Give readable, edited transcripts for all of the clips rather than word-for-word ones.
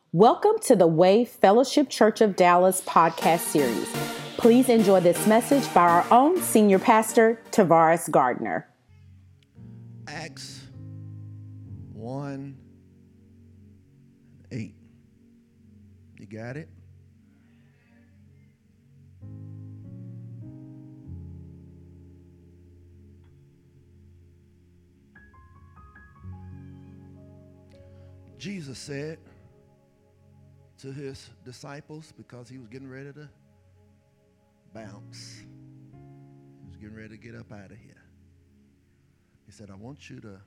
Welcome to the Way Fellowship Church of Dallas podcast series. Please enjoy this message by our own senior pastor, Tavares Gardner. Acts 1:8. You got it? Jesus said to his disciples, because he was getting ready to bounce, he was getting ready to get up out of here. He said, I want you to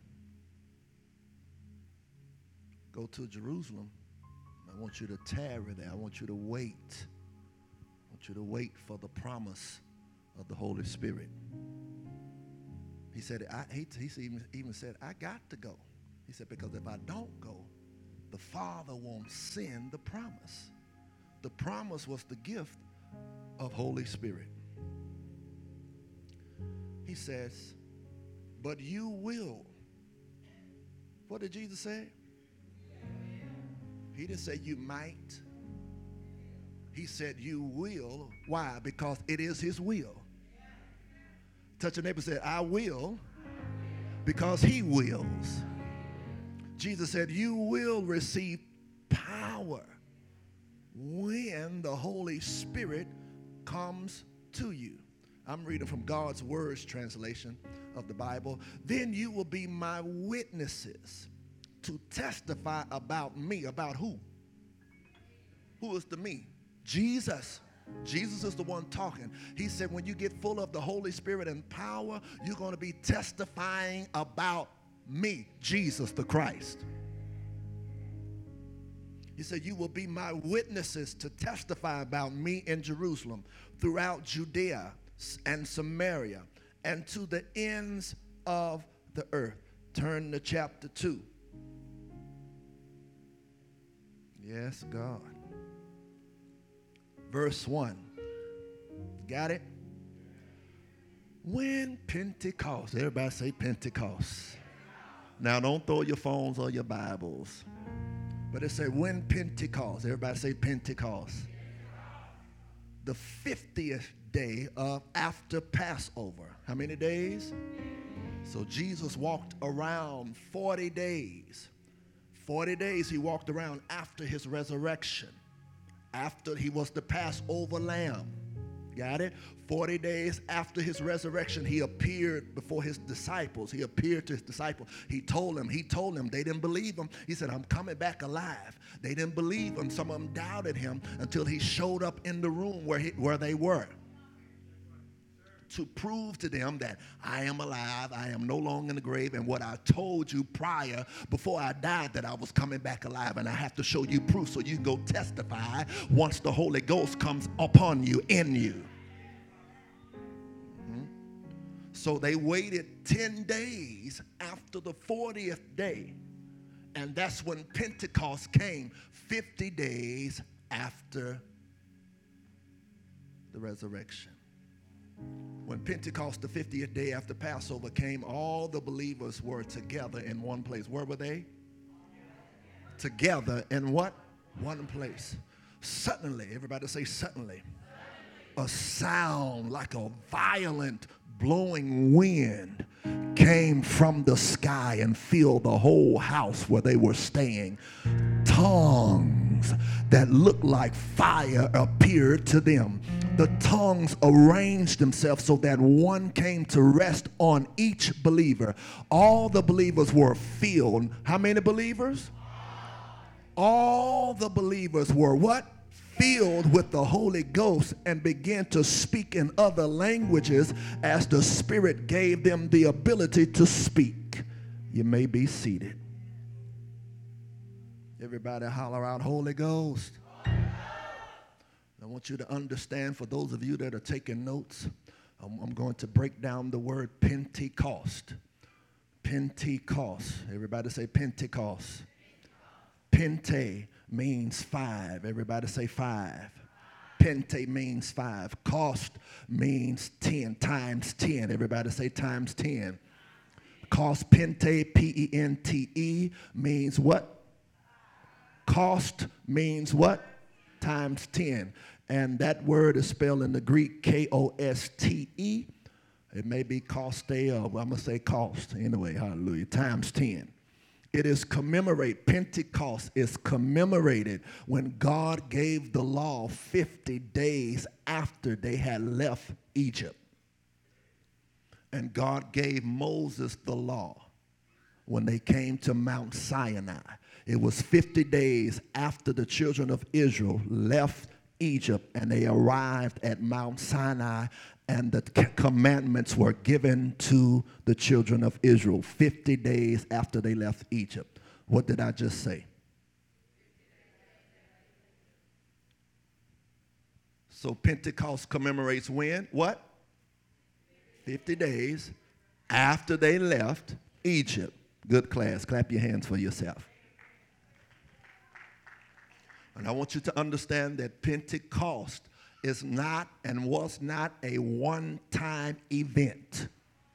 go to Jerusalem. I want you to tarry there. I want you to wait. I want you to wait for the promise of the Holy Spirit. He said, he even said, I got to go. He said, because if I don't go, the Father won't send the promise. The promise was the gift of Holy Spirit. He says, but you will. What did Jesus say? He didn't say you might. He said you will. Why? Because it is his will. Touch your neighbor and say, I will because he wills. Jesus said, you will receive power when the Holy Spirit comes to you. I'm reading from God's Words translation of the Bible. Then you will be my witnesses to testify about me. About who? Who is the me? Jesus. Jesus is the one talking. He said when you get full of the Holy Spirit and power, you're going to be testifying about me, Jesus the Christ. He said, you will be my witnesses to testify about me in Jerusalem, throughout Judea and Samaria, and to the ends of the earth. Turn to chapter 2. Yes, God. Verse 1. Got it? When Pentecost. Everybody say Pentecost. Now, don't throw your phones or your Bibles. But it said, when Pentecost. Everybody say Pentecost. The 50th day of after Passover. How many days? So Jesus walked around 40 days. 40 days he walked around after his resurrection. After he was the Passover lamb. Got it? 40 days after his resurrection, he appeared before his disciples. He appeared to his disciples. He told them, they didn't believe him. He said, I'm coming back alive. They didn't believe him. Some of them doubted him until he showed up in the room where they were, to prove to them that I am alive, I am no longer in the grave, and what I told you prior, before I died, that I was coming back alive, and I have to show you proof so you can go testify once the Holy Ghost comes upon you, in you. So they waited 10 days after the 40th day, and that's when Pentecost came, 50 days after the resurrection. When Pentecost, the 50th day after Passover came, all the believers were together in one place. Where were they? Together in what? One place. Suddenly, everybody say suddenly, a sound like a violent blowing wind came from the sky and filled the whole house where they were staying. Tongues that looked like fire appeared to them. The tongues arranged themselves so that one came to rest on each believer. All the believers were filled. How many believers? All the believers were what? Filled with the Holy Ghost, and began to speak in other languages as the Spirit gave them the ability to speak. You may be seated. Everybody holler out, Holy Ghost. I want you to understand, for those of you that are taking notes, I'm going to break down the word Pentecost. Pentecost. Everybody say Pentecost. Pente means 5. Everybody say 5. Pente means 5. Cost means 10, times 10. Everybody say times 10. Cost, pente, P-E-N-T-E, means what? Cost means what? Times 10. And that word is spelled in the Greek K-O-S-T-E. It may be coste, or I'm going to say cost. Anyway, hallelujah, times 10. It is commemorate. Pentecost is commemorated when God gave the law 50 days after they had left Egypt. And God gave Moses the law when they came to Mount Sinai. It was 50 days after the children of Israel left Egypt and they arrived at Mount Sinai, and the commandments were given to the children of Israel 50 days after they left Egypt. What did I just say? So Pentecost commemorates when? What? 50 days after they left Egypt. Good class. Clap your hands for yourself. And I want you to understand that Pentecost is not and was not a one-time event.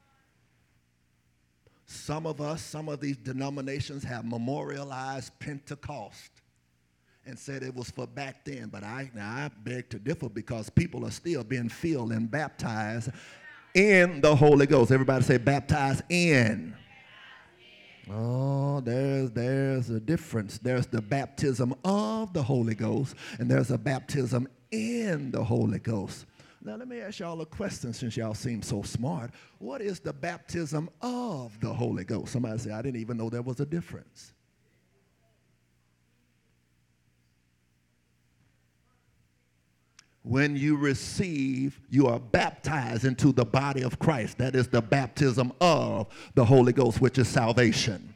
Some of these denominations have memorialized Pentecost and said it was for back then. But I beg to differ, because people are still being filled and baptized in the Holy Ghost. Everybody say baptized in. Oh, there's a difference. There's the baptism of the Holy Ghost, and there's a baptism in the Holy Ghost. Now, let me ask y'all a question, since y'all seem so smart. What is the baptism of the Holy Ghost? Somebody say, I didn't even know there was a difference. When you receive, you are baptized into the body of Christ. That is the baptism of the Holy Ghost, which is salvation.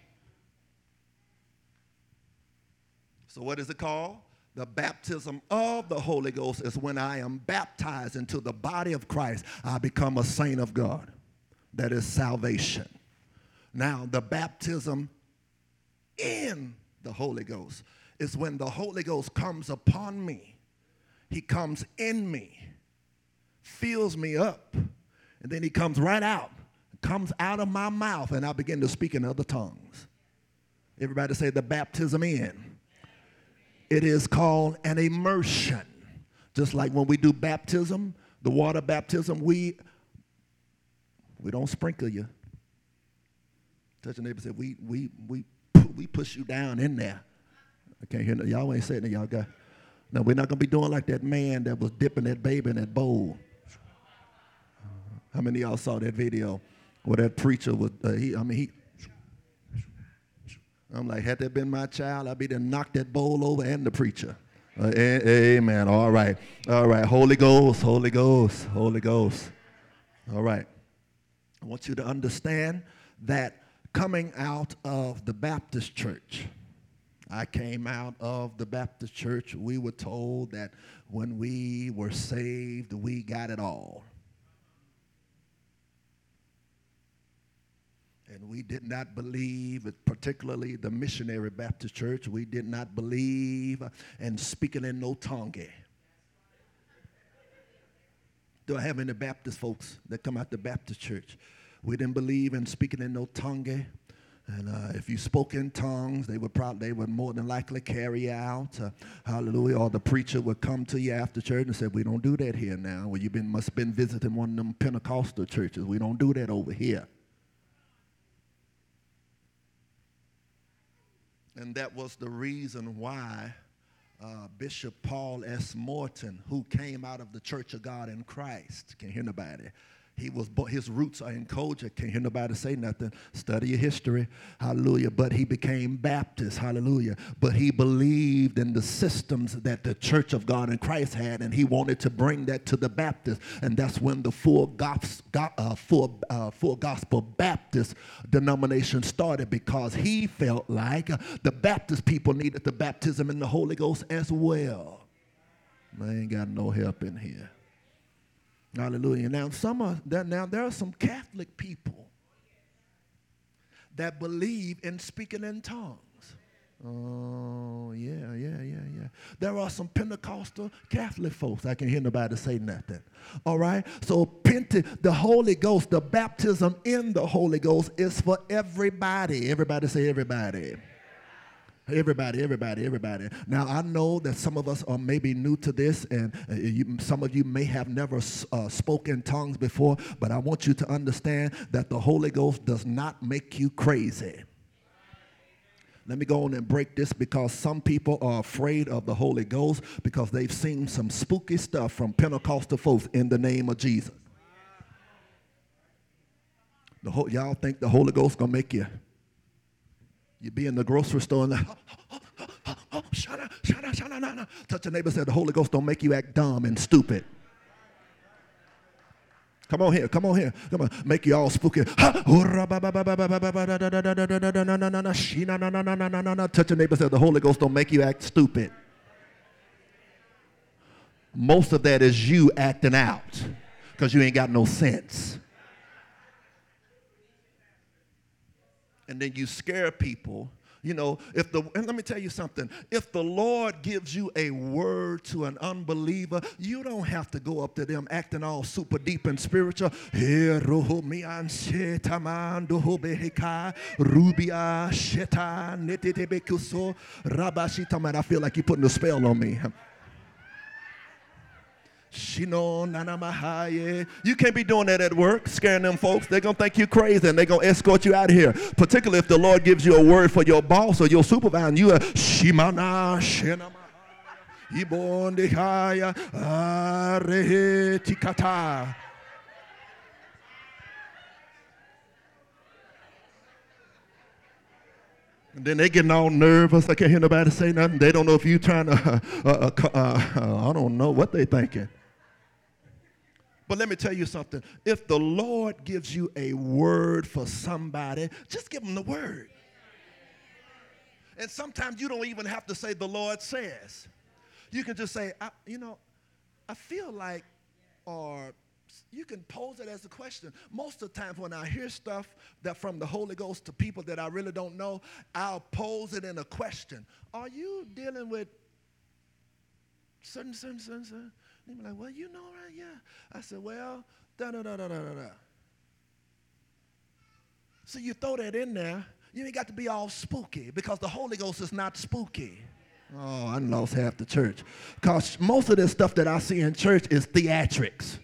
So what is it called? The baptism of the Holy Ghost is when I am baptized into the body of Christ. I become a saint of God. That is salvation. Now, the baptism in the Holy Ghost is when the Holy Ghost comes upon me. He comes in me, fills me up, and then he comes right out, comes out of my mouth, and I begin to speak in other tongues. Everybody say the baptism in. It is called an immersion. Just like when we do baptism, the water baptism, we don't sprinkle you. Touch your neighbor and say, we push you down in there. I can't hear no, y'all ain't saying it, y'all got. Now, we're not going to be doing like that man that was dipping that baby in that bowl. How many of y'all saw that video where that preacher was, I'm like, had that been my child, I'd be there knock that bowl over and the preacher. Amen. All right. All right. Holy Ghost, Holy Ghost, Holy Ghost. All right. I want you to understand that coming out of the Baptist church, I came out of the Baptist church. We were told that when we were saved, we got it all. And we did not believe, particularly the missionary Baptist church, we did not believe in speaking in no tongue. Do I have any Baptist folks that come out the Baptist church? We didn't believe in speaking in no tongue. And if you spoke in tongues, they would more than likely carry you out. Hallelujah. Or the preacher would come to you after church and say, we don't do that here now. Well, must have been visiting one of them Pentecostal churches. We don't do that over here. And that was the reason why Bishop Paul S. Morton, who came out of the Church of God in Christ, can't hear nobody. His roots are in Kojic. Can't hear nobody say nothing. Study your history. Hallelujah. But he became Baptist. Hallelujah. But he believed in the systems that the Church of God in Christ had, and he wanted to bring that to the Baptist. And that's when the full gospel Baptist denomination started, because he felt like the Baptist people needed the baptism in the Holy Ghost as well. I ain't got no help in here. Hallelujah. Now, there are some Catholic people that believe in speaking in tongues. Oh, yeah. There are some Pentecostal Catholic folks. I can't hear nobody say nothing. All right? So the Holy Ghost, the baptism in the Holy Ghost is for everybody. Everybody say everybody. Everybody. Now, I know that some of us are maybe new to this, and some of you may have never spoken tongues before, but I want you to understand that the Holy Ghost does not make you crazy. Let me go on and break this, because some people are afraid of the Holy Ghost because they've seen some spooky stuff from Pentecostal folks in the name of Jesus. Y'all think the Holy Ghost gonna make you be in the grocery store and touch your neighbor, said the Holy Ghost don't make you act dumb and stupid. Come on here. Come on, make you all spooky. Touch your neighbor, said the Holy Ghost don't make you act stupid. Most of that is you acting out because you ain't got no sense. And then you scare people. You know, and let me tell you something. If the Lord gives you a word to an unbeliever, you don't have to go up to them acting all super deep and spiritual. I feel like you're putting a spell on me. You can't be doing that at work, scaring them folks. They're going to think you crazy, and they're going to escort you out of here. Particularly if the Lord gives you a word for your boss or your supervisor, and you are Shimana Shenama Ibondihaya Arehetikata. And then they getting all nervous. I can't hear nobody say nothing. They don't know if you trying to, I don't know what they thinking. But let me tell you something. If the Lord gives you a word for somebody, just give them the word. And sometimes you don't even have to say the Lord says. You can just say, I feel like, or you can pose it as a question. Most of the time when I hear stuff that from the Holy Ghost to people that I really don't know, I'll pose it in a question. Are you dealing with certain? And they're like, well, you know, right? Yeah. I said, well, da-da-da-da-da-da. So you throw that in there. You ain't got to be all spooky, because the Holy Ghost is not spooky. Oh, I lost half the church. Because most of this stuff that I see in church is theatrics.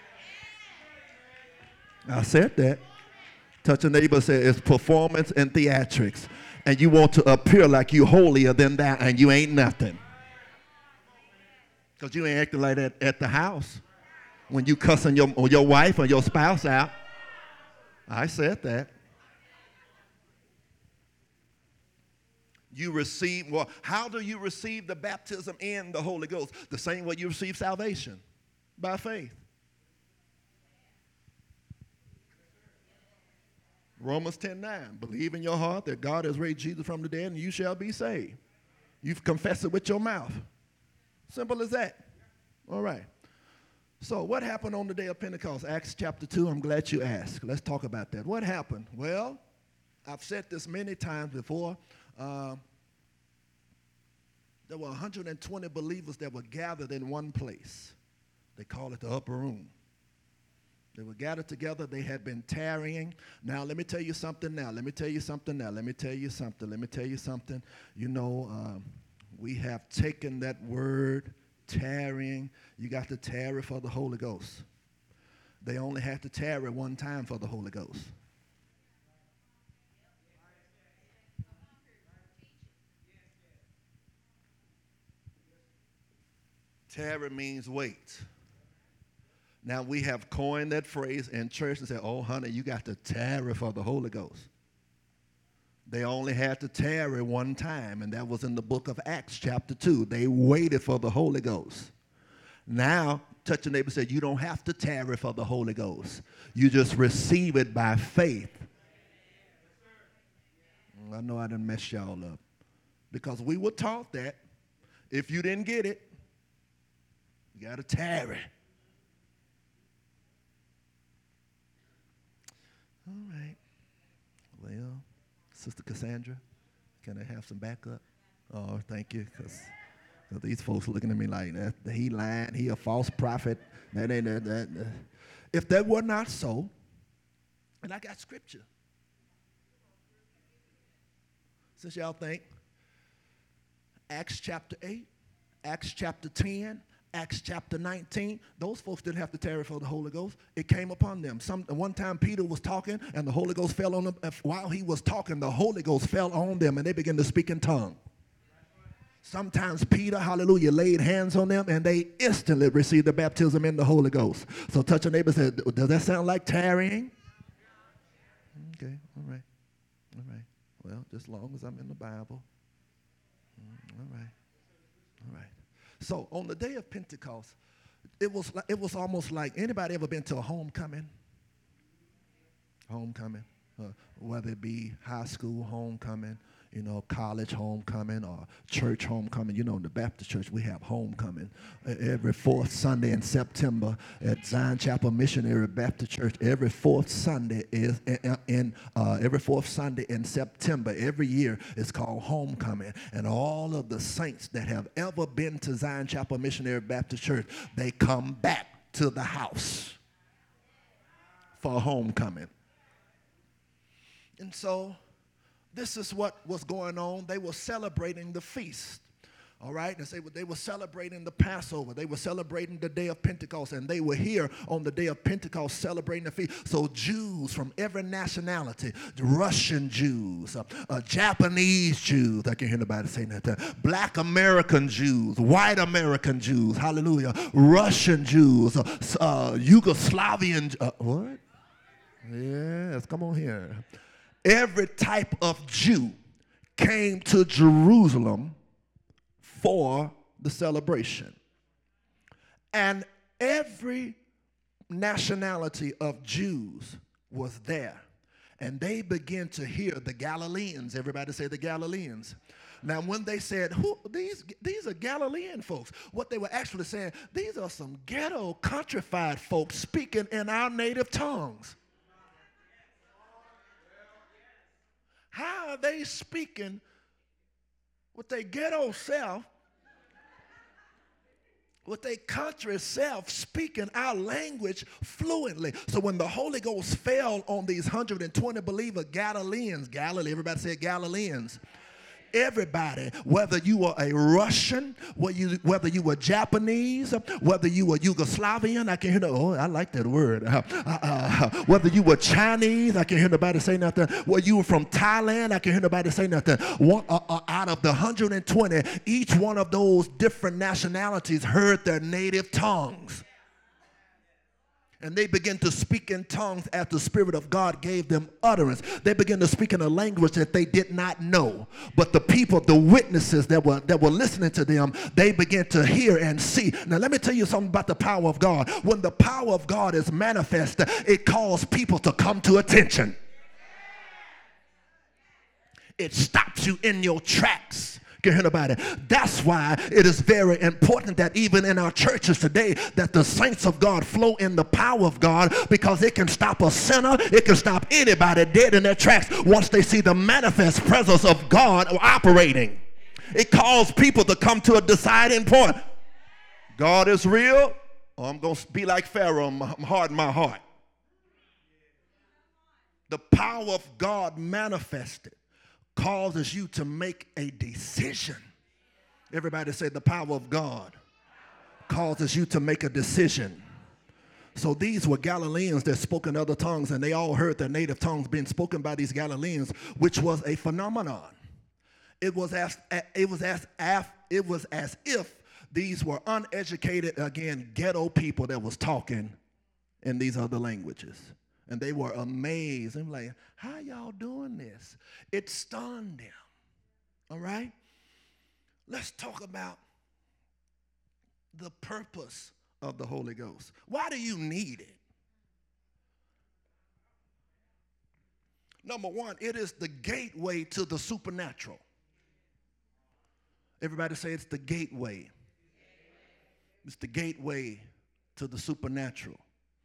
I said that. Touch a neighbor, said it's performance and theatrics. And you want to appear like you holier than that, and you ain't nothing. Because you ain't acting like that at the house when you cussing your wife or your spouse out. I said that. You receive, well, how do you receive the baptism in the Holy Ghost? The same way you receive salvation, by faith. Romans 10:9, believe in your heart that God has raised Jesus from the dead and you shall be saved. You've confessed it with your mouth. Simple as that. All right. So what happened on the day of Pentecost? Acts chapter 2, I'm glad you asked. Let's talk about that. What happened? Well, I've said this many times before. There were 120 believers that were gathered in one place. They call it the upper room. They were gathered together. They had been tarrying. Now, let me tell you something now. You know, we have taken that word, tarrying. You got to tarry for the Holy Ghost. They only had to tarry one time for the Holy Ghost. Tarry means wait. Now, we have coined that phrase in church and said, oh, honey, you got to tarry for the Holy Ghost. They only had to tarry one time, and that was in the book of Acts chapter 2. They waited for the Holy Ghost. Now, touch your neighbor and say, you don't have to tarry for the Holy Ghost. You just receive it by faith. I know I didn't mess y'all up, because we were taught that if you didn't get it, you got to tarry. All right. Well, Sister Cassandra, can I have some backup? Oh, thank you, because these folks looking at me like that. He lying. He a false prophet. That ain't that. If that were not so, and I got scripture. Since y'all think Acts chapter 8, Acts chapter 10, Acts chapter 19, those folks didn't have to tarry for the Holy Ghost. It came upon them. One time Peter was talking and the Holy Ghost fell on them. While he was talking, the Holy Ghost fell on them and they began to speak in tongues. Sometimes Peter, hallelujah, laid hands on them and they instantly received the baptism in the Holy Ghost. So touch your neighbor and say, does that sound like tarrying? Okay, all right. All right. Well, just as long as I'm in the Bible. All right. All right. So on the day of Pentecost, it was almost like, anybody ever been to a homecoming? Homecoming, whether it be high school homecoming, college homecoming or church homecoming. In the Baptist church, we have homecoming every fourth Sunday in September at Zion Chapel Missionary Baptist Church. Every fourth Sunday is every fourth Sunday in September every year is called homecoming. And all of the saints that have ever been to Zion Chapel Missionary Baptist Church, they come back to the house for homecoming. And so this is what was going on. They were celebrating the feast, all right? And they were celebrating the Passover. They were celebrating the day of Pentecost, and they were here on the day of Pentecost celebrating the feast. So Jews from every nationality, Russian Jews, Japanese Jews, I can't hear nobody saying that, Black American Jews, white American Jews, hallelujah, Russian Jews, Yugoslavian, what? Yes, come on here. Every type of Jew came to Jerusalem for the celebration. And every nationality of Jews was there. And they began to hear the Galileans. Everybody say the Galileans. Now, when they said, these are Galilean folks, what they were actually saying, these are some ghetto countrified folks speaking in our native tongues. How are they speaking with their ghetto self, with their country self, speaking our language fluently? So when the Holy Ghost fell on these 120 believer Galileans, Galilee, everybody say Galileans. Everybody, whether you were a Russian, whether you were Japanese, whether you were Yugoslavian, I can hear I like that word. Whether you were Chinese, I can hear nobody say nothing. Whether you were from Thailand, I can hear nobody say nothing. Out of the 120, each one of those different nationalities heard their native tongues. And they began to speak in tongues as the Spirit of God gave them utterance. They began to speak in a language that they did not know. But the people, the witnesses that were listening to them, they began to hear and see. Now let me tell you something about the power of God. When the power of God is manifest, it calls people to come to attention. It stops you in your tracks. Can hear about it. That's why it is very important that even in our churches today that the saints of God flow in the power of God, because it can stop a sinner, it can stop anybody dead in their tracks once they see the manifest presence of God operating. It calls people to come to a deciding point. God is real, or I'm going to be like Pharaoh, I'm harden my heart. The power of God manifested causes you to make a decision. Everybody say the power of God causes you to make a decision. So these were Galileans that spoke in other tongues, and they all heard their native tongues being spoken by these Galileans, which was a phenomenon. It was as if these were uneducated, again, ghetto people that was talking in these other languages. And they were amazed. And like, how y'all doing this? It stunned them. All right? Let's talk about the purpose of the Holy Ghost. Why do you need it? Number one, it is the gateway to the supernatural. Everybody say it's the gateway. It's the gateway to the supernatural.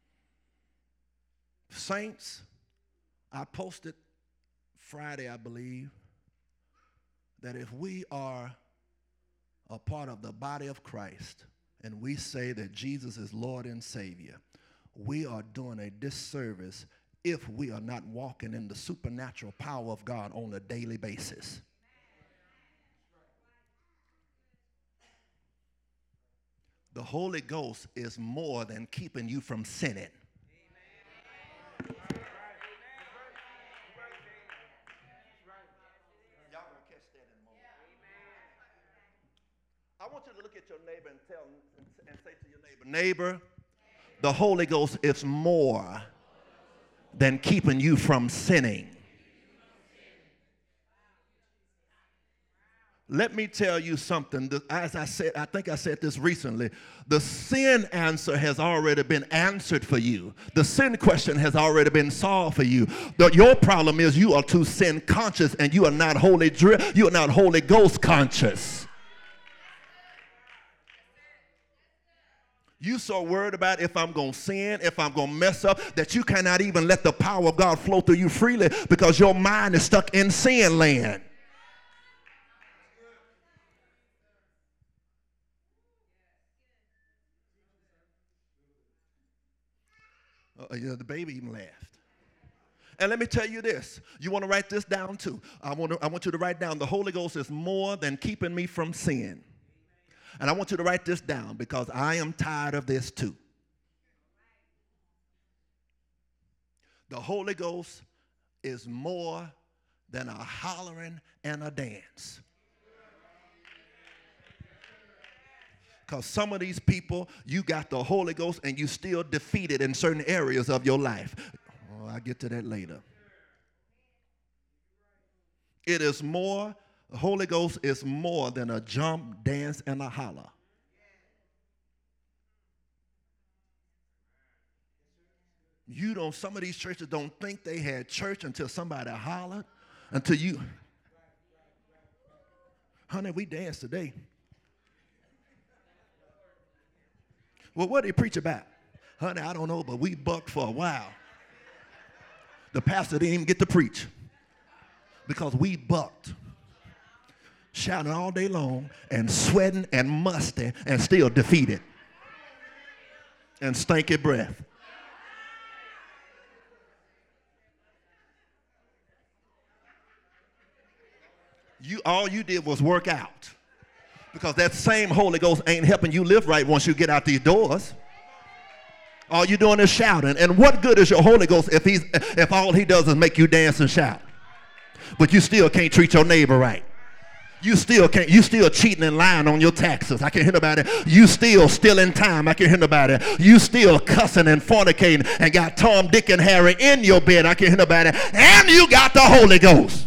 Saints, I posted Friday, I believe, that if we are a part of the body of Christ and we say that Jesus is Lord and Savior, we are doing a disservice if we are not walking in the supernatural power of God on a daily basis. The Holy Ghost is more than keeping you from sinning. Y'all gonna catch that in a moment. I want you to look at your neighbor and say to your neighbor, the Holy Ghost is more than keeping you from sinning. Let me tell you something. As I said, I think I said this recently. The sin answer has already been answered for you. The sin question has already been solved for you. Your problem is you are too sin conscious and you are not Holy Ghost conscious. You so worried about if I'm going to sin, if I'm going to mess up, that you cannot even let the power of God flow through you freely because your mind is stuck in sin land. The baby even laughed. And let me tell you this. You want to write this down too. I want you to write down the Holy Ghost is more than keeping me from sin. And I want you to write this down because I am tired of this too. The Holy Ghost is more than a hollering and a dance. Because some of these people, you got the Holy Ghost and you still defeated in certain areas of your life. Oh, I'll get to that later. It is more, the Holy Ghost is more than a jump, dance, and a holler. Some of these churches don't think they had church until somebody hollered, until you, honey, we danced today. Well, what did he preach about? Honey, I don't know, but we bucked for a while. The pastor didn't even get to preach because we bucked, shouting all day long and sweating and musty and still defeated and stinky breath. All you did was work out. Because that same Holy Ghost ain't helping you live right once you get out these doors. All you're doing is shouting. And what good is your Holy Ghost if all he does is make you dance and shout? But you still can't treat your neighbor right. You still cheating and lying on your taxes. I can't hear about it. You still stealing time. I can't hear about it. You still cussing and fornicating and got Tom, Dick, and Harry in your bed. I can't hear about it. And you got the Holy Ghost.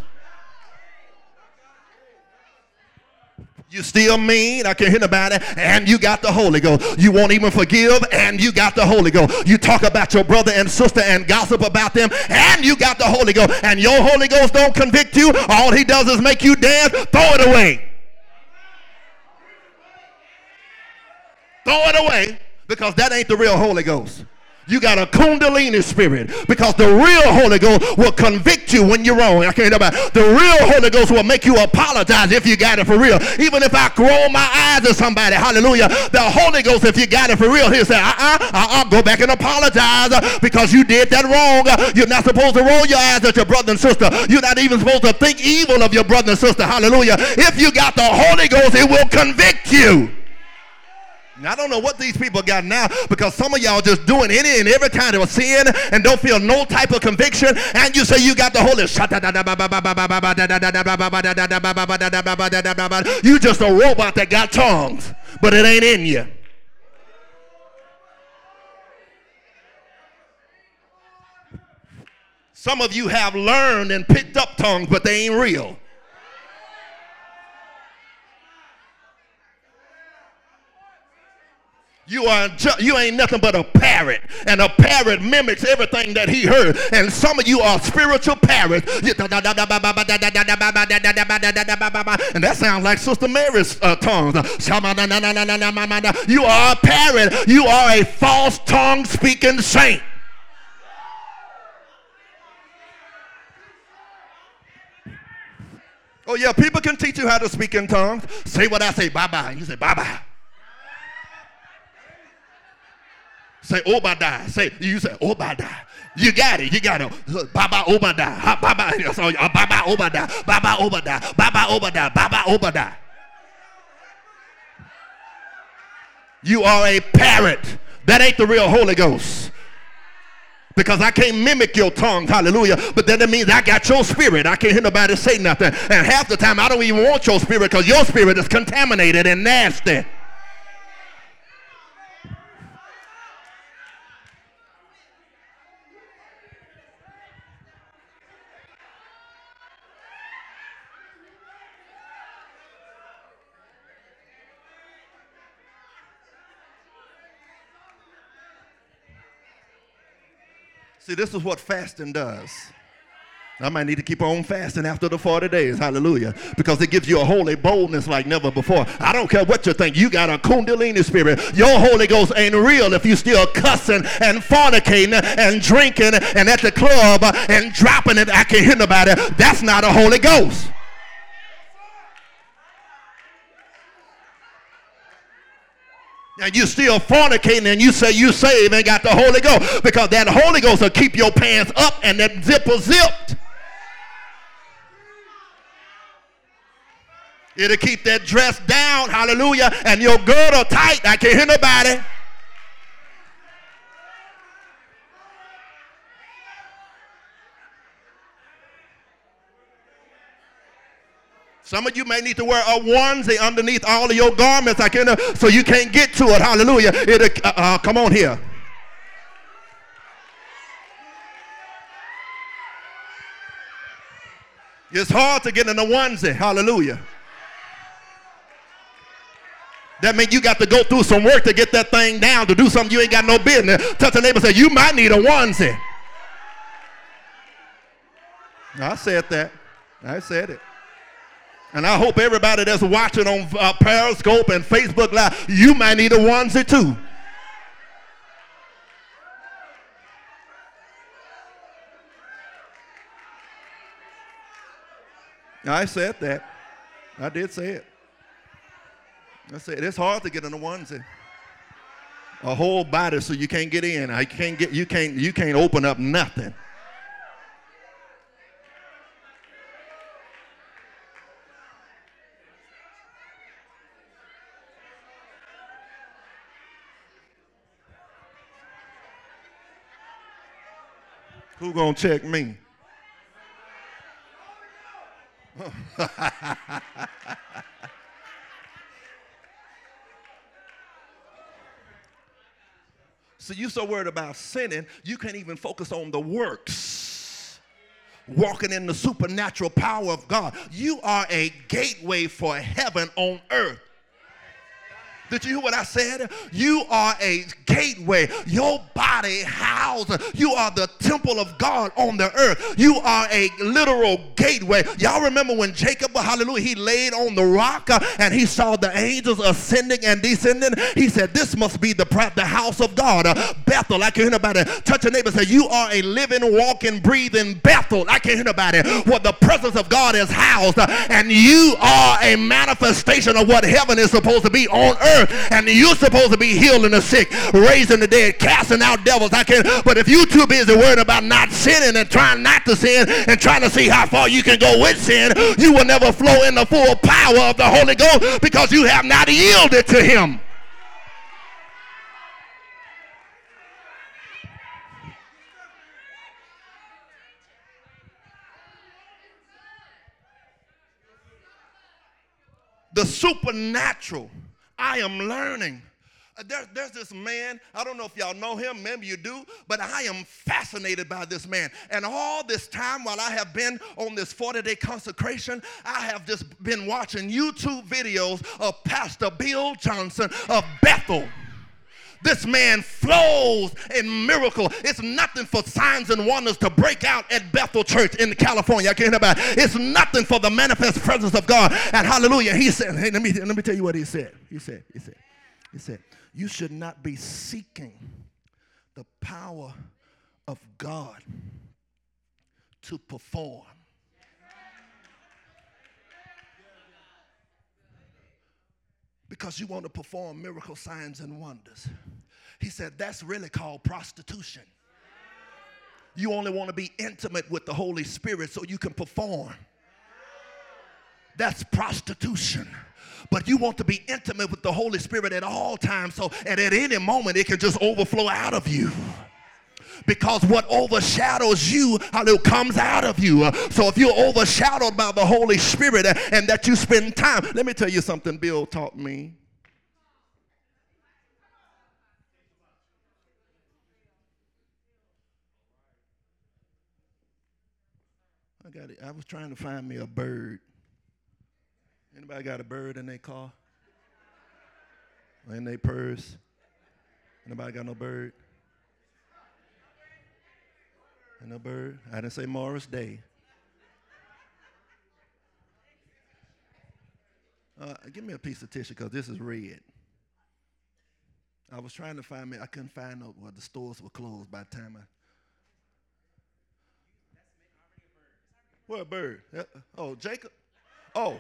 You still mean, I can't hear about it, and you got the Holy Ghost. You won't even forgive, and you got the Holy Ghost. You talk about your brother and sister and gossip about them, and you got the Holy Ghost. And your Holy Ghost don't convict you. All he does is make you dance. Throw it away. Throw it away, because that ain't the real Holy Ghost. You got a Kundalini spirit, because the real Holy Ghost will convict you when you're wrong. I can't know about it. The real Holy Ghost will make you apologize if you got it for real. Even if I roll my eyes at somebody, hallelujah, the Holy Ghost, if you got it for real, he'll say, go back and apologize because you did that wrong. You're not supposed to roll your eyes at your brother and sister. You're not even supposed to think evil of your brother and sister, hallelujah. If you got the Holy Ghost, it will convict you. I don't know what these people got now, because some of y'all just doing any and every kind of sin and don't feel no type of conviction, and you say you got the Holy. You just a robot that got tongues, but it ain't in you. Some of you have learned and picked up tongues, but they ain't real. You ain't nothing but a parrot, and a parrot mimics everything that he heard. And some of you are spiritual parrots. And that sounds like Sister Mary's tongues. You are a parrot. You are a false tongue speaking saint. Oh yeah, people can teach you how to speak in tongues. Say what I say, bye-bye. And you say, bye-bye. Say Obadiah. You say Obadiah. You got it. Baba Obadiah. Baba Obadiah. Baba Obadiah. Baba Obadiah. Baba Obadiah. You are a parrot. That ain't the real Holy Ghost. Because I can't mimic your tongue, hallelujah. But then it means I got your spirit. I can't hear nobody say nothing. And half the time I don't even want your spirit because your spirit is contaminated and nasty. See, this is what fasting does. I might need to keep on fasting after the 40 days, hallelujah, because it gives you a holy boldness like never before. I don't care what you think. You got a Kundalini spirit. Your Holy Ghost ain't real if you still cussing and fornicating and drinking and at the club and dropping it. I can't hear nobody. That's not a Holy Ghost. And you still fornicating and you say you saved and got the Holy Ghost, because that Holy Ghost will keep your pants up and that zipper zipped. It'll keep that dress down, hallelujah, and your girdle tight. I can't hear nobody. Some of you may need to wear a onesie underneath all of your garments, so you can't get to it. Hallelujah. Come on here. It's hard to get in a onesie. Hallelujah. That means you got to go through some work to get that thing down, to do something you ain't got no business. Touch a neighbor and say, you might need a onesie. I said that. I said it. And I hope everybody that's watching on Periscope and Facebook Live, you might need a onesie too. I said that. I did say it. I said it's hard to get in a onesie. A whole body so you can't get in. You can't open up nothing. Who gonna check me? So you so worried about sinning, you can't even focus on the works. Walking in the supernatural power of God. You are a gateway for heaven on earth. Did you hear what I said? You are a gateway. Your body housed. You are the temple of God on the earth. You are a literal gateway. Y'all remember when Jacob, hallelujah, he laid on the rock and he saw the angels ascending and descending. He said, this must be the house of God. Bethel. I can't hear nobody. Touch a neighbor and say, you are a living, walking, breathing Bethel. I can't hear nobody. Where the presence of God is housed. And you are a manifestation of what heaven is supposed to be on earth. And you're supposed to be healing the sick, raising the dead, casting out devils. But if you're too busy worrying about not sinning and trying not to sin and trying to see how far you can go with sin, you will never flow in the full power of the Holy Ghost because you have not yielded to him. The supernatural. I am learning. There's this man, I don't know if y'all know him, maybe you do, but I am fascinated by this man. And all this time while I have been on this 40-day consecration, I have just been watching YouTube videos of Pastor Bill Johnson of Bethel. This man flows in miracle. It's nothing for signs and wonders to break out at Bethel Church in California. I can't hear about it. It's nothing for the manifest presence of God. And hallelujah, he said, hey, let me tell you what he said. He said, you should not be seeking the power of God to perform. Because you want to perform miracle signs and wonders. He said that's really called prostitution. You only want to be intimate with the Holy Spirit so you can perform. That's prostitution. But you want to be intimate with the Holy Spirit at all times, so and at any moment it can just overflow out of you. Because what overshadows you, it comes out of you. So if you're overshadowed by the Holy Spirit and that you spend time, let me tell you something Bill taught me. I got it. I was trying to find me a bird. Anybody got a bird in their car? Or in their purse? Anybody got no bird? No bird? I didn't say Morris Day. Give me a piece of tissue because this is red. I was trying to find me. I couldn't find no. Well, the stores were closed by the time I. What a bird? Oh, Jacob. Oh.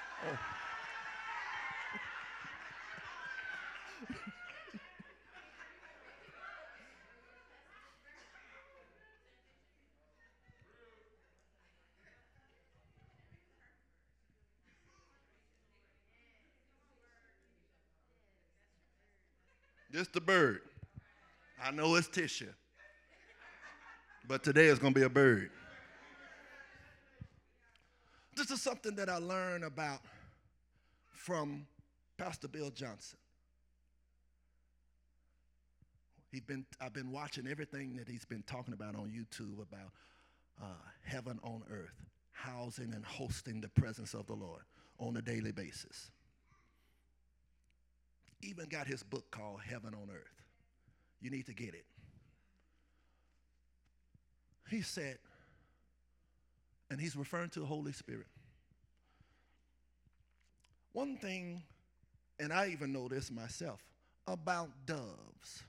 This the bird. I know it's tissue. But today it's going to be a bird. This is something that I learned about from Pastor Bill Johnson. I've been watching everything that he's been talking about on YouTube about heaven on earth, housing and hosting the presence of the Lord on a daily basis. Even got his book called Heaven on Earth. You need to get it. He said, and he's referring to the Holy Spirit. One thing, and I even know this myself, about doves.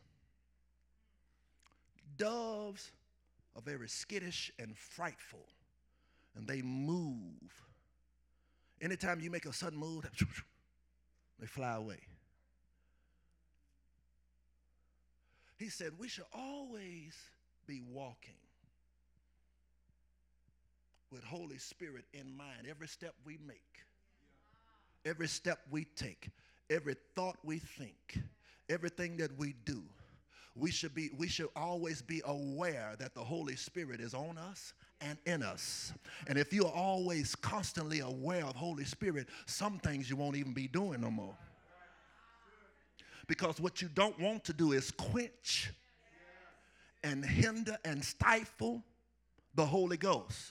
Doves are very skittish and frightful, and they move. Anytime you make a sudden move, they fly away. He said we should always be walking with Holy Spirit in mind. Every step we make, every step we take, every thought we think, everything that we do, we should always be aware that the Holy Spirit is on us and in us. And if you're always constantly aware of Holy Spirit, some things you won't even be doing no more. Because what you don't want to do is quench and hinder and stifle the Holy Ghost.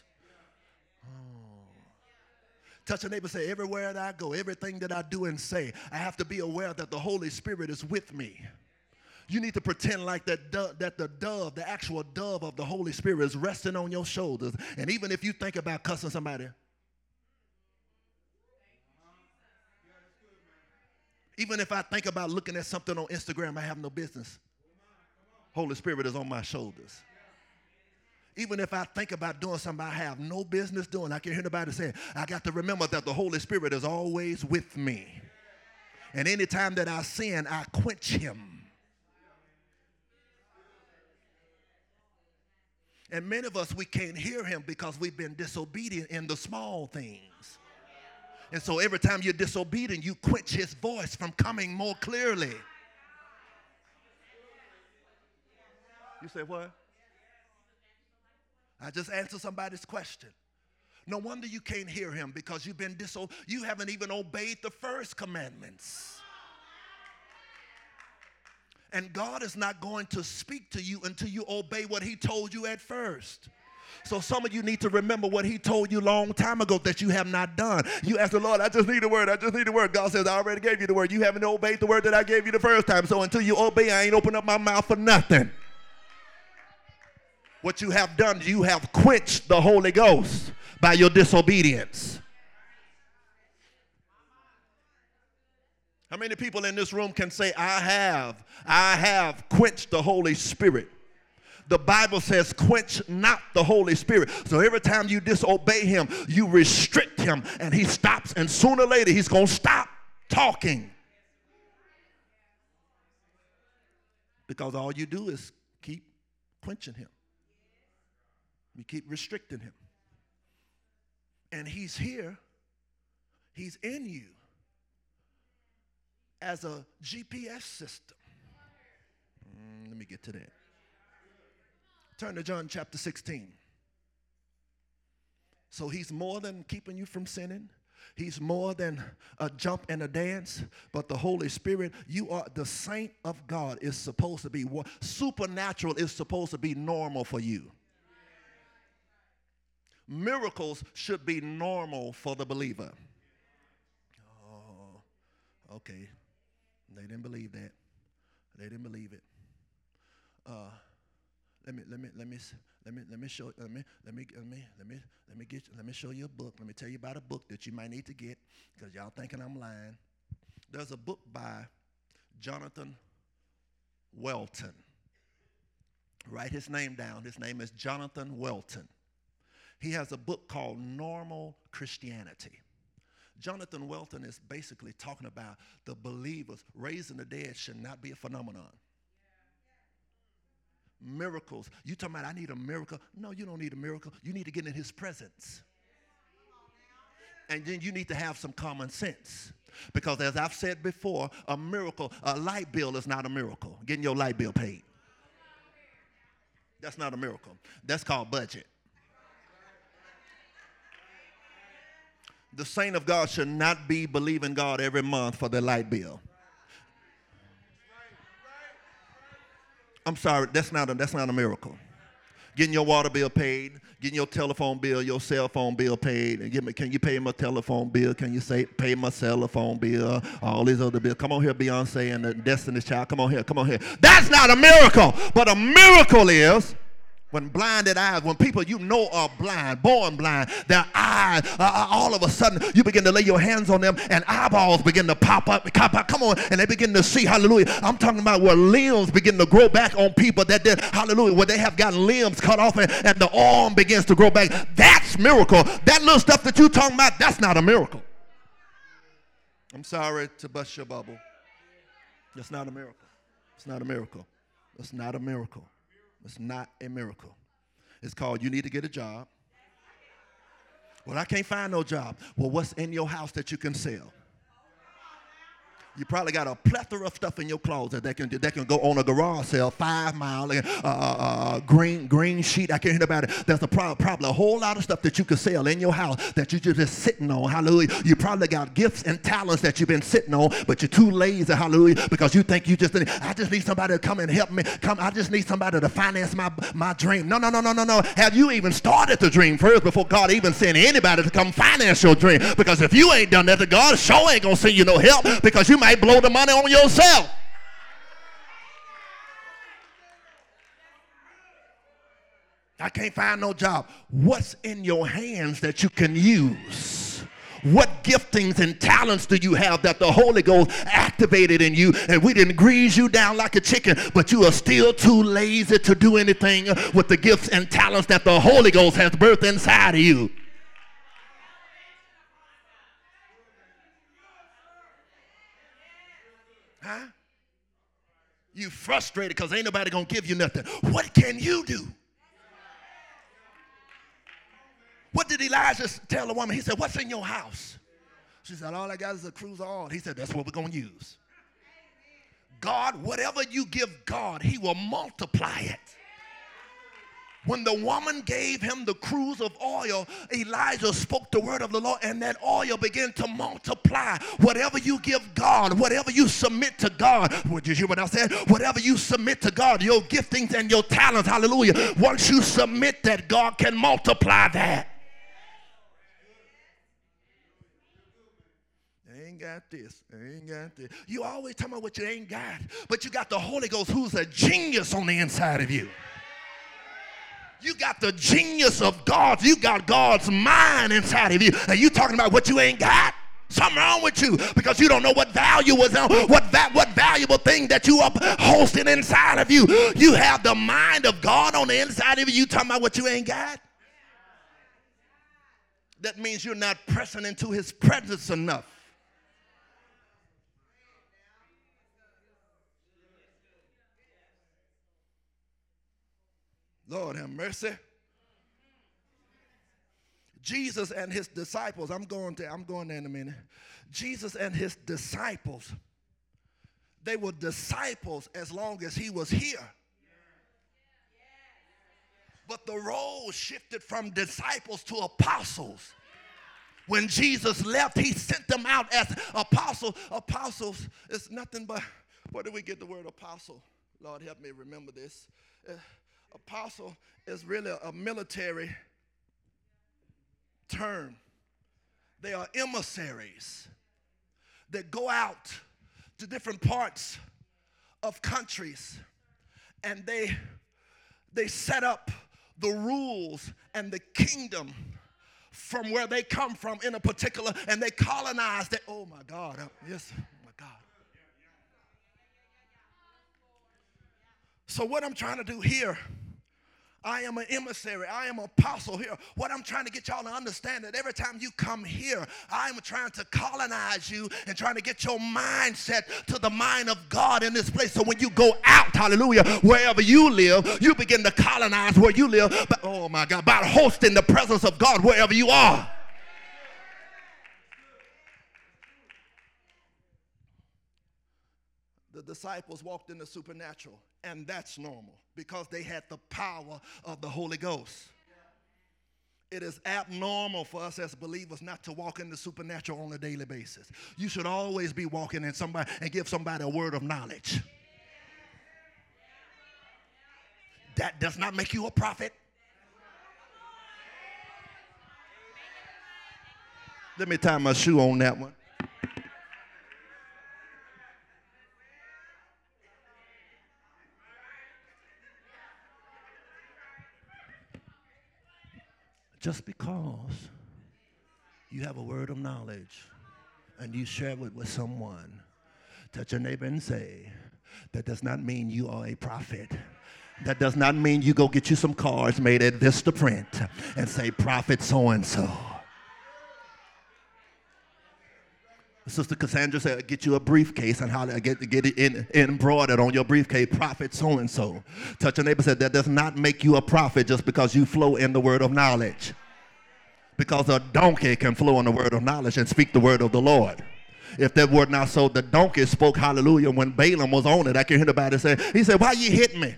Touch a neighbor, say, everywhere that I go, everything that I do and say, I have to be aware that the Holy Spirit is with me. You need to pretend like that the dove, the actual dove of the Holy Spirit is resting on your shoulders. And even if you think about cussing somebody, even if I think about looking at something on Instagram, I have no business. Holy Spirit is on my shoulders. Even if I think about doing something I have no business doing, I can hear nobody saying, I got to remember that the Holy Spirit is always with me. And anytime that I sin, I quench him. And many of us, we can't hear him because we've been disobedient in the small things. And so every time you're disobedient, you quench his voice from coming more clearly. You say what? I just answered somebody's question. No wonder you can't hear him because you haven't even obeyed the first commandments. And God is not going to speak to you until you obey what he told you at first. So some of you need to remember what he told you a long time ago that you have not done. You ask the Lord, I just need the word. I just need the word. God says, I already gave you the word. You haven't obeyed the word that I gave you the first time. So until you obey, I ain't open up my mouth for nothing. What you have done, you have quenched the Holy Ghost by your disobedience. How many people in this room can say, I have quenched the Holy Spirit? The Bible says, quench not the Holy Spirit. So every time you disobey him, you restrict him, and he stops, and sooner or later he's going to stop talking. Because all you do is keep quenching him. You keep restricting him. And he's here He's in you as a GPS system. Let me get to that. Turn to John chapter 16. So he's more than keeping you from sinning. He's more than a jump and a dance. But the Holy Spirit, you are the saint of God, is supposed to be what? Supernatural is supposed to be normal for you. Miracles should be normal for the believer. Oh, okay. They didn't believe that. They didn't believe it. Let me show you a book. Let me tell you about a book that you might need to get, because y'all thinking I'm lying. There's a book by Jonathan Welton. Write his name down. His name is Jonathan Welton. He has a book called Normal Christianity. Jonathan Welton is basically talking about the believers. Raising the dead should not be a phenomenon. Miracles. You talking about I need a miracle? No, you don't need a miracle. You need to get in his presence. And then you need to have some common sense. Because as I've said before, a miracle, a light bill is not a miracle. Getting your light bill paid. That's not a miracle. That's called budget. The saint of God should not be believing God every month for their light bill. I'm sorry, that's not a miracle. Getting your water bill paid, getting your telephone bill, your cell phone bill paid, and can you pay my telephone bill? Can you say pay my cell phone bill? All these other bills. Come on here, Beyonce and the Destiny's Child. Come on here, come on here. That's not a miracle, but a miracle is when blinded eyes, when people you know are blind, born blind, their eyes, all of a sudden you begin to lay your hands on them and eyeballs begin to pop up, come on, and they begin to see, hallelujah. I'm talking about where limbs begin to grow back on people that did, hallelujah, where they have gotten limbs cut off and the arm begins to grow back. That's miracle. That little stuff that you're talking about, that's not a miracle. I'm sorry to bust your bubble. That's not a miracle. It's not a miracle. It's not a miracle. It's not a miracle. It's called you need to get a job. Well, I can't find no job. Well, what's in your house that you can sell? You probably got a plethora of stuff in your closet that can go on a garage sale, 5 Mile, green sheet. I can't hear about it. There's probably a whole lot of stuff that you can sell in your house that you're just sitting on. Hallelujah. You probably got gifts and talents that you've been sitting on, but you're too lazy. Hallelujah. Because you think I just need somebody to come and help me. I just need somebody to finance my dream. No. Have you even started the dream first before God even sent anybody to come finance your dream? Because if you ain't done that, then God sure ain't going to send you no help, because you might blow the money on yourself. I can't find no job. What's in your hands that you can use? What giftings and talents do you have that the Holy Ghost activated in you, and we didn't grease you down like a chicken, but you are still too lazy to do anything with the gifts and talents that the Holy Ghost has birthed inside of you? Huh? You frustrated because ain't nobody gonna give you nothing. What can you do? What did Elijah tell the woman? He said, what's in your house? She said, all I got is a cruiser oil. He said, that's what we're gonna use. God, whatever you give God, he will multiply it. When the woman gave him the cruse of oil, Elijah spoke the word of the Lord, and that oil began to multiply. Whatever you give God, whatever you submit to God, did you hear what I said? Whatever you submit to God, your giftings and your talents, hallelujah, once you submit that, God can multiply that. I ain't got this. I ain't got this. You always talking about what you ain't got, but you got the Holy Ghost who's a genius on the inside of you. You got the genius of God. You got God's mind inside of you. And you talking about what you ain't got? Something wrong with you, because you don't know what value was on, what valuable thing that you are hosting inside of you. You have the mind of God on the inside of you. You talking about what you ain't got? That means you're not pressing into his presence enough. Lord have mercy. Jesus and his disciples, I'm going there in a minute. Jesus and his disciples, they were disciples as long as he was here. But the role shifted from disciples to apostles. When Jesus left, he sent them out as apostles. Apostles is nothing but, where do we get the word apostle? Lord, help me remember this. Apostle is really a military term. They are emissaries that go out to different parts of countries, and they set up the rules and the kingdom from where they come from in a particular, and they colonize that. Oh my God, yes, oh my God. So what I'm trying to do here, I am an emissary. I am an apostle here. What I'm trying to get y'all to understand that every time you come here, I'm trying to colonize you and trying to get your mindset to the mind of God in this place. So when you go out, hallelujah, wherever you live, you begin to colonize where you live. But, oh my God, by hosting the presence of God wherever you are. The disciples walked in the supernatural, and that's normal because they had the power of the Holy Ghost. It is abnormal for us as believers not to walk in the supernatural on a daily basis. You should always be walking in somebody and give somebody a word of knowledge. That does not make you a prophet. Let me tie my shoe on that one. Just because you have a word of knowledge and you share it with someone, touch your neighbor and say, that does not mean you are a prophet. That does not mean you go get you some cards made at Vistaprint and say, prophet so-and-so. Sister Cassandra said, get you a briefcase and how to get it embroidered on your briefcase, prophet so-and-so. Touch your neighbor said, that does not make you a prophet just because you flow in the word of knowledge. Because a donkey can flow in the word of knowledge and speak the word of the Lord. If that were not so, the donkey spoke hallelujah when Balaam was on it. I can hear the say, he said, why you hit me?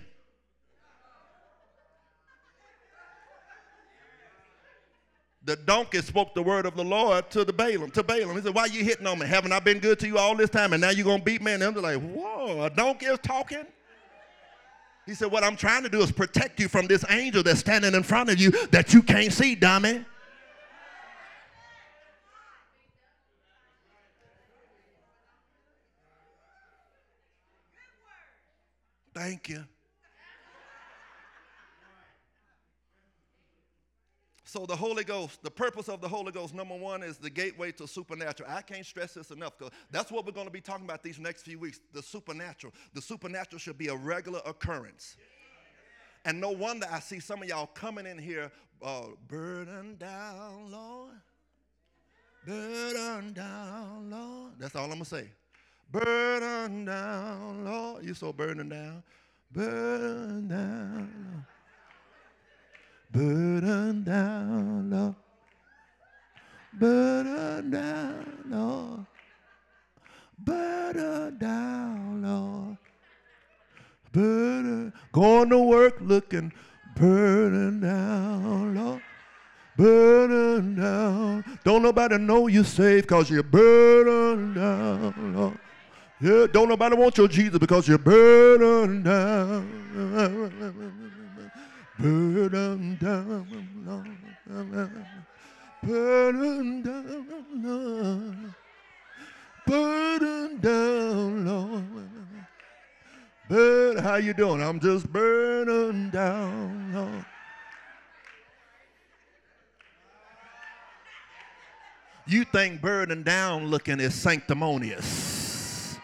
The donkey spoke the word of the Lord to Balaam. He said, why you hitting on me? Haven't I been good to you all this time? And now you're going to beat me? And they're like, whoa, a donkey is talking? He said, what I'm trying to do is protect you from this angel that's standing in front of you that you can't see, dummy. Thank you. So the Holy Ghost, the purpose of the Holy Ghost, number one, is the gateway to supernatural. I can't stress this enough because that's what we're going to be talking about these next few weeks, the supernatural. The supernatural should be a regular occurrence. And no wonder I see some of y'all coming in here, burden down, Lord. Burden down, Lord. That's all I'm going to say. Burden down, Lord. You so burden down. Burden down, Lord. Burden down, Lord. Burden down, Lord. Burden down, Lord. Burden, going to work looking, burden down, Lord. Burden down. Don't nobody know you're saved because you're burden down, Lord. Yeah, don't nobody want your Jesus because you're burden down. Burden down, Lord. Burden down, Lord. Burden down, Lord. But how you doing? I'm just burning down, Lord. You think burden down looking is sanctimonious.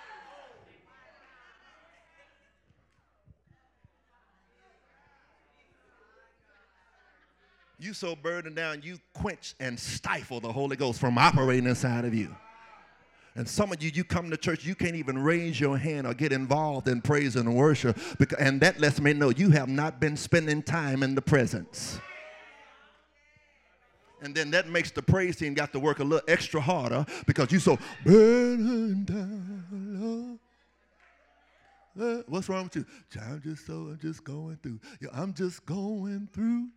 You so burdened down, you quench and stifle the Holy Ghost from operating inside of you. And some of you, you come to church, you can't even raise your hand or get involved in praise and worship. And that lets me know you have not been spending time in the presence. And then that makes the praise team got to work a little extra harder because you so burning down. What's wrong with you? I'm just going through. Yeah, I'm just going through.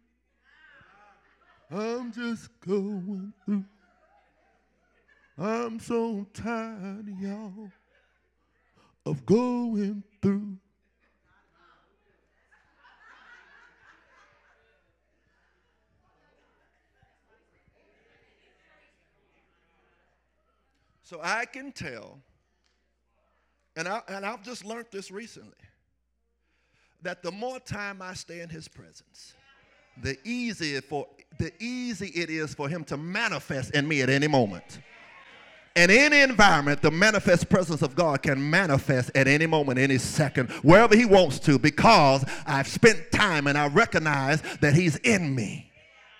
I'm just going through. I'm so tired, y'all, of going through. So I can tell, and I've just learned this recently, that the more time I stay in his presence, the easy it is for him to manifest in me at any moment. In any environment, the manifest presence of God can manifest at any moment, any second, wherever he wants to, because I've spent time and I recognize that he's in me.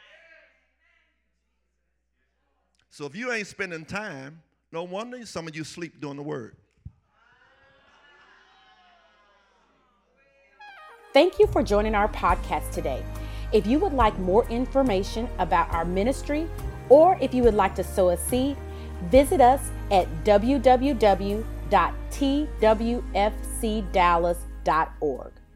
So if you ain't spending time, no wonder some of you sleep during the word. Thank you for joining our podcast today. If you would like more information about our ministry, or if you would like to sow a seed, visit us at www.twfcdallas.org.